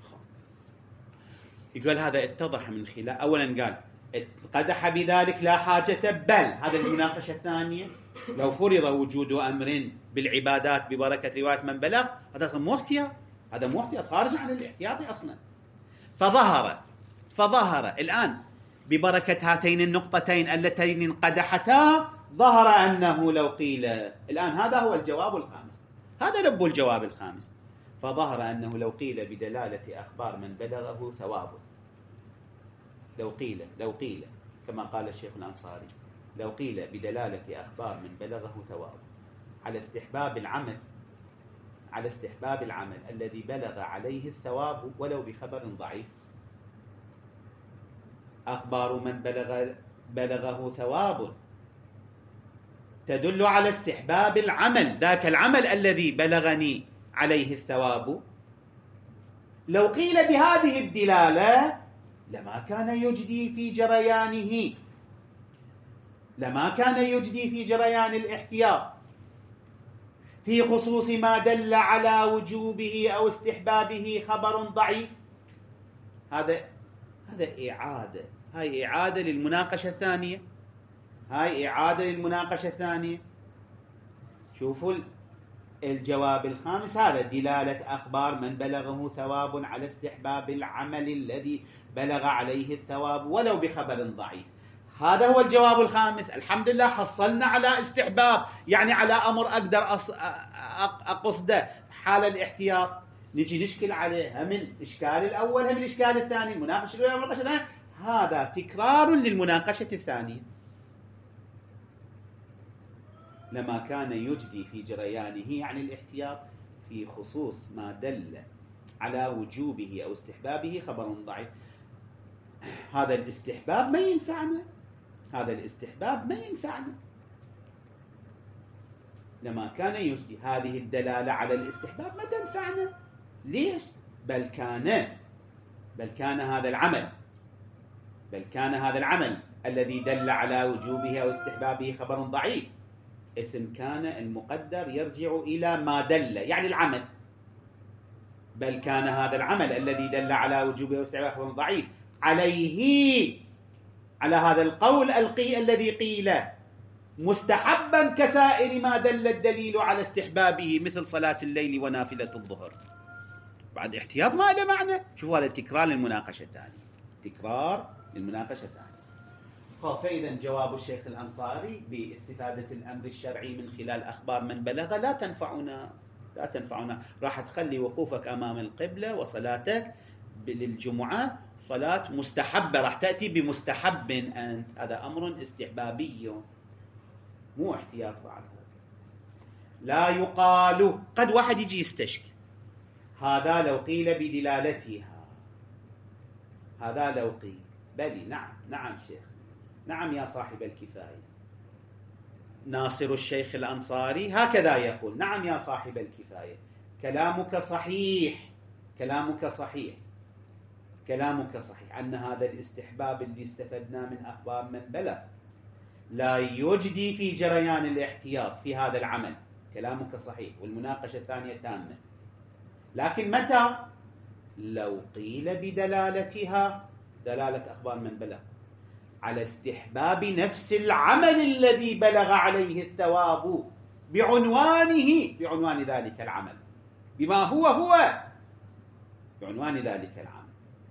S1: يقول هذا اتضح من خلال، أولا قال قدح بذلك لا حاجة، بل هذا المناقشة الثانية لو فرض وجود أمر بالعبادات ببركة رواية من بلغ هذا مو احتياط، هذا مو احتياط، خارج عن الاحتياط أصلا. فظهر فظهر الآن ببركة هاتين النقطتين اللتين انقدحتا، ظهر أنه لو قيل، الآن هذا هو الجواب الخامس، هذا لب الجواب الخامس. فظهر أنه لو قيل بدلالة أخبار من بلغه ثواب، لو قيل لو قيل كما قال الشيخ الأنصاري، لو قيل بدلالة أخبار من بلغه ثواب على استحباب العمل، على استحباب العمل الذي بلغ عليه الثواب ولو بخبر ضعيف. أخبار من بلغ بلغه ثواب تدل على استحباب العمل، ذاك العمل الذي بلغني عليه الثواب. لو قيل بهذه الدلالة لما كان يجدي في جريانه، لما كان يجدي في جريان الاحتياط في خصوص ما دل على وجوبه أو استحبابه خبر ضعيف. هذا هذا إعادة، هاي إعادة للمناقشة الثانية، هاي إعادة للمناقشة الثانية. شوفوا الجواب الخامس، هذا دلالة أخبار من بلغه ثواب على استحباب العمل الذي بلغ عليه الثواب ولو بخبر ضعيف. هذا هو الجواب الخامس. الحمد لله حصلنا على استحباب، يعني على أمر أقدر أقصده حال الاحتياط. نجي نشكل عليه هم الإشكال الأول هم الإشكال الثاني، المناقشة الأولى والمناقشة الثانية، هذا تكرار للمناقشة الثانية. لما كان يجدي في جريانه عن الاحتياط في خصوص ما دل على وجوبه أو استحبابه خبر ضعيف. هذا الاستحباب ما ينفعنا، هذا الاستحباب ما ينفعنا. لما كان يجدي هذه الدلالة على الاستحباب ما تنفعنا. ليش؟ بل كان بل كان هذا العمل بل كان هذا العمل الذي دل على وجوبه أو استحبابه خبر ضعيف. اسم كان المقدر يرجع إلى ما دل، يعني العمل. بل كان هذا العمل الذي دل على وجوبه واستحبابه خبر ضعيف عليه، على هذا القول القي الذي قيل مستحبا كسائر ما دل الدليل على استحبابه مثل صلاة الليل ونافلة الظهر. بعد احتياط ما له معنى. شوفوا هذا تكرار للمناقشة الثانية، تكرار للمناقشة الثانية. فإذا جواب الشيخ الأنصاري باستفادة الأمر الشرعي من خلال أخبار من بلغ لا تنفعنا، لا تنفعنا. راح تخلي وقوفك أمام القبلة وصلاتك للجمعة صلاة مستحبة، راح تأتي بمستحب أنت، هذا أمر استحبابي مو احتياط. بعد لا يقال، قد واحد يجي يستشكل هذا لو قيل بدلالتها، هذا لو قيل بلي. نعم نعم شيخ، نعم يا صاحب الكفاية. ناصر الشيخ الأنصاري هكذا يقول، نعم يا صاحب الكفاية، كلامك صحيح، كلامك صحيح، كلامك صحيح أن هذا الاستحباب اللي استفدناه من أخبار من بلغ لا يجدي في جريان الاحتياط في هذا العمل. كلامك صحيح والمناقشة الثانية تامة. لكن متى؟ لو قيل بدلالتها، دلالة أخبار من بلغ على استحباب نفس العمل الذي بلغ عليه الثواب بعنوانه، بعنوان ذلك العمل، بما هو هو بعنوان ذلك العمل.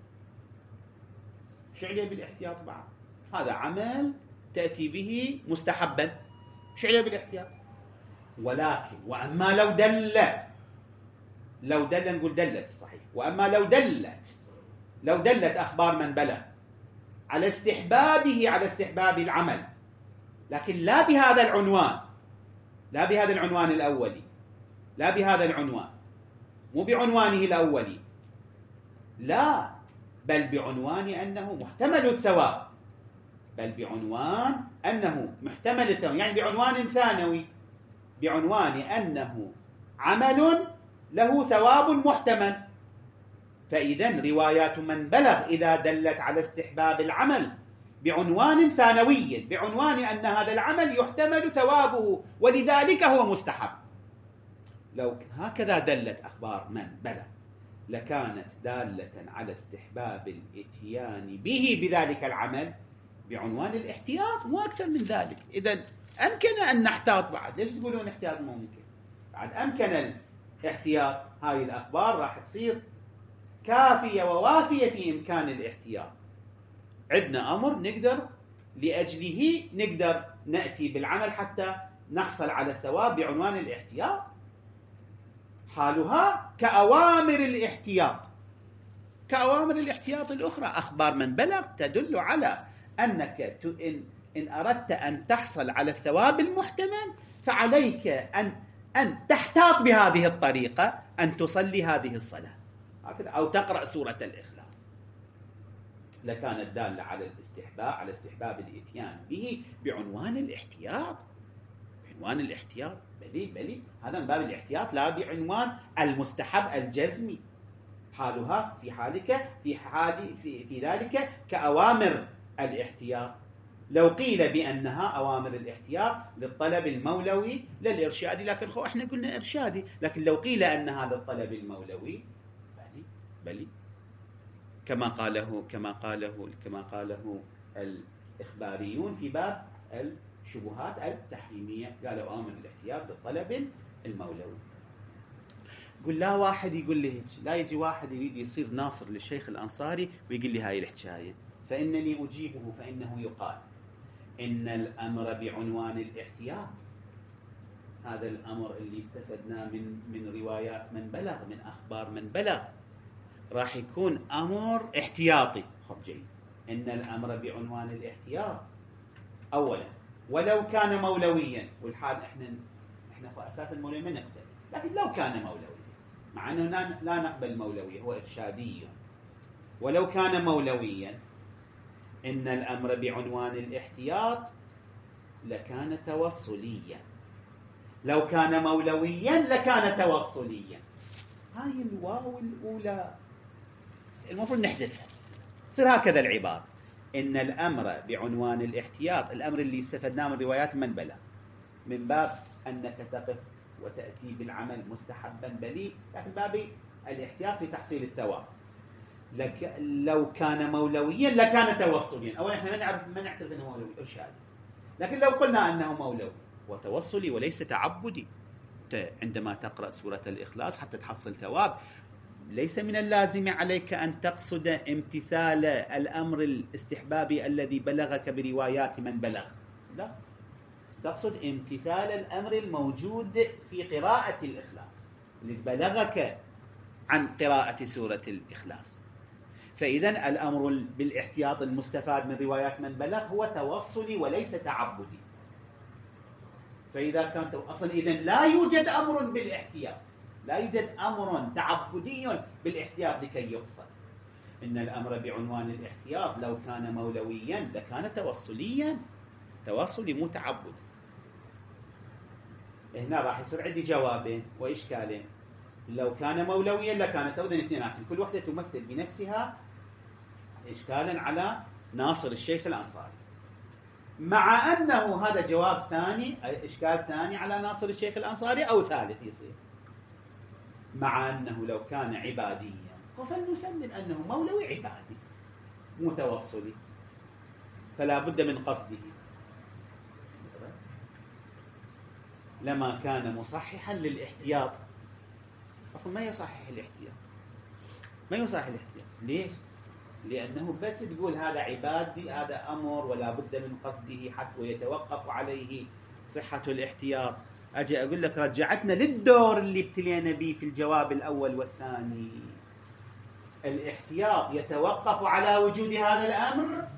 S1: شو عليه بالاحتياط بعد؟ هذا عمل تأتي به مستحبا، شو عليه بالاحتياط؟ ولكن وأما لو دل، لو دل نقول دلت صحيح، وأما لو دلت لو دلت أخبار من بلغ على استحبابه، على استحباب العمل لكن لا بهذا العنوان، لا بهذا العنوان الأولي، لا بهذا العنوان، مو بعنوانه الأولي، لا، بل بعنوان أنه محتمل الثواب، بل بعنوان أنه محتمل الثواب، يعني بعنوان ثانوي، بعنوان أنه عمل له ثواب محتمل. فإذا روايات من بلغ إذا دلت على استحباب العمل بعنوان ثانوي، بعنوان أن هذا العمل يحتمل ثوابه ولذلك هو مستحب، لو هكذا دلت أخبار من بلغ لكانت دالة على استحباب الاتيان به بذلك العمل بعنوان الاحتياط، مو أكثر من ذلك. إذن أمكن أن نحتاط بعد، ليش تقولون احتياط مو ممكن؟ بعد أمكن الاحتياط، هاي الأخبار راح تصير كافية ووافية في إمكان الاحتياط. عندنا أمر نقدر لأجله نقدر نأتي بالعمل حتى نحصل على الثواب بعنوان الاحتياط، حالها كأوامر الاحتياط، كأوامر الاحتياط الأخرى. أخبار من بلغ تدل على أنك إن, إن أردت أن تحصل على الثواب المحتمل فعليك أن, أن تحتاط بهذه الطريقة، أن تصلي هذه الصلاة هكذا أو تقرأ سورة الإخلاص، لكانت دالة على الاستحباب، على استحباب الإتيان به بعنوان الاحتياط، بعنوان الاحتياط. بلي بلي هذا من باب الاحتياط، لا بعنوان المستحب الجزمي. حالها في حالك في حال في, في ذلك كأوامر الاحتياط. لو قيل بأنها أوامر الاحتياط للطلب المولوي للإرشادي، لكن خو احنا قلنا إرشادي، لكن لو قيل أنها للطلب المولوي بلي بلي كما قاله كما قاله كما قاله الإخباريون في باب الشبهات التحريمية، قالوا أوامر الاحتياط للطلب المولوي. قل لا واحد يقول لي هيك، لا يجي واحد يريد يصير ناصر للشيخ الأنصاري ويقول لي هاي الحكاية، فإنني أجيبه فإنه يقال إن الأمر بعنوان الاحتياط، هذا الأمر اللي استفدناه من من روايات من بلغ، من أخبار من بلغ، راح يكون أمر احتياطي. خب جيد، إن الأمر بعنوان الاحتياط أولا ولو كان مولويا، والحال إحنا إحنا أساس المولوي ما نقبل، لكن لو كان مولويا، مع أنه لا نقبل مولوي، هو إرشادي، ولو كان مولويا إن الأمر بعنوان الاحتياط لكان توصليا، لو كان مولويا لكان توصليا. هاي الواو الأولى المفروض نحذفها، تصير هكذا العبارة: إن الأمر بعنوان الاحتياط، الأمر اللي استفدناه من روايات من بلغ، من باب أنك تقف وتأتي بالعمل مستحبا بلي، لكن باب الاحتياط في تحصيل الثواب. لك لو كان مولويا لكان توصليا. أولا إحنا ما نعرف ما نعترف أنه مولوي، إرشادي، لكن لو قلنا أنه مولوي وتوصلي وليس تعبدي، عندما تقرأ سورة الإخلاص حتى تحصل ثواب، ليس من اللازم عليك أن تقصد امتثال الأمر الاستحبابي الذي بلغك بروايات من بلغ، لا، تقصد امتثال الأمر الموجود في قراءة الإخلاص اللي بلغك عن قراءة سورة الإخلاص. فإذن الأمر بالاحتياط المستفاد من روايات من بلغ هو توصلي وليس تعبدي. فإذا كان أصلا إذن لا يوجد أمر بالاحتياط، لا يوجد أمر تعبدي بالاحتياط لكي يقصد. إن الأمر بعنوان الاحتياط لو كان مولويا لكان توصليا، توصلي مو تعبد. هنا راح يصير عندي جوابين وإشكالين: لو كان مولويا لكان توذن اثنيناتهم، كل واحدة تمثل بنفسها إشكالا على ناصر الشيخ الأنصاري، مع أنه هذا جواب ثاني، إشكال ثاني على ناصر الشيخ الأنصاري، أو ثالث يصير، مع أنه لو كان عباديا فلنسلم أنه مولوي عبادي متوصلي، فلا بد من قصده، لما كان مصححا للاحتياط. أصلا ما يصحح الاحتياط، ما يصحح الاحتياط. ليش؟ لأنه بس تقول هذا عبادي، هذا أمر ولا بد من قصده حتى ويتوقف عليه صحة الاحتياط. أجي أقول لك رجعتنا للدور اللي ابتلينا به في الجواب الأول والثاني. الاحتياط يتوقف على وجود هذا الأمر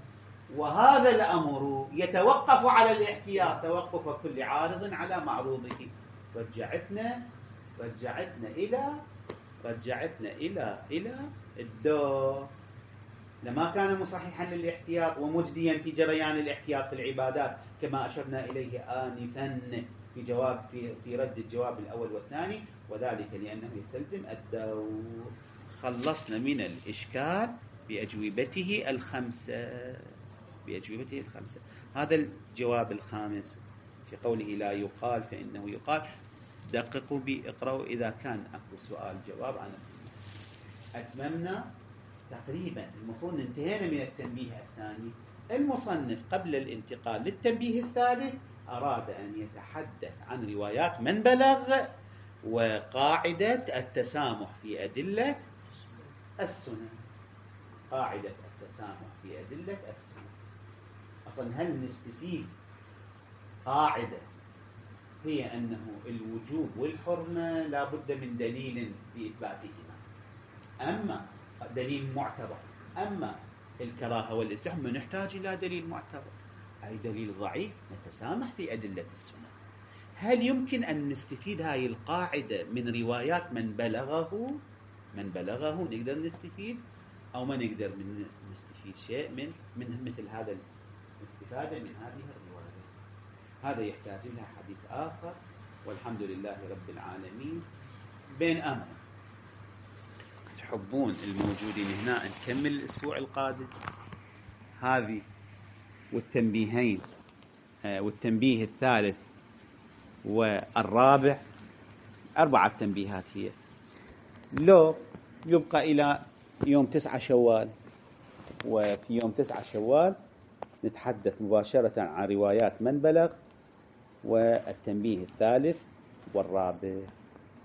S1: وهذا الأمر يتوقف على الاحتياط توقف كل عارض على معروضه. رجعتنا رجعتنا إلى رجعتنا إلى إلى الدور. لما كان مصححا للاحتياط ومجديا في جريان الاحتياط في العبادات كما أشرنا إليه آنفا في جواب في في رد الجواب الأول والثاني، وذلك لأنه يستلزم الدور. خلصنا من الإشكال بأجوبته الخمسة بأجوبته الخمسة. هذا الجواب الخامس في قوله لا يقال فإنه يقال. دققوا بي، اقرأوا إذا كان أكو سؤال جواب. أنا أتممنا تقريبا، المفروض انتهينا من التنبيه الثاني. المصنف قبل الانتقال للتنبيه الثالث أراد أن يتحدث عن روايات من بلغ وقاعدة التسامح في أدلة السنة. قاعدة التسامح في أدلة السنة. أصلا هل نستفيد قاعدة هي أنه الوجوب والحرمة لا بد من دليل لإثباتهما، أما دليل معتبر. أما الكراهة والاستحباب نحتاج إلى دليل معتبر، أي دليل ضعيف نتسامح في أدلة السنة. هل يمكن أن نستفيد هاي القاعدة من روايات من بلغه من بلغه نقدر نستفيد، أو ما نقدر من نستفيد شيء من من مثل هذا الاستفادة من هذه الروايات؟ هذا يحتاج إلى حديث آخر، والحمد لله رب العالمين. بين أمر تحبون الموجودين هنا نكمل الأسبوع القادم هذه والتنبيهين والتنبيه الثالث والرابع، أربعة تنبيهات هي، لو يبقى إلى يوم تسعة شوال، وفي يوم تسعة شوال نتحدث مباشرة عن روايات من بلغ والتنبيه الثالث والرابع.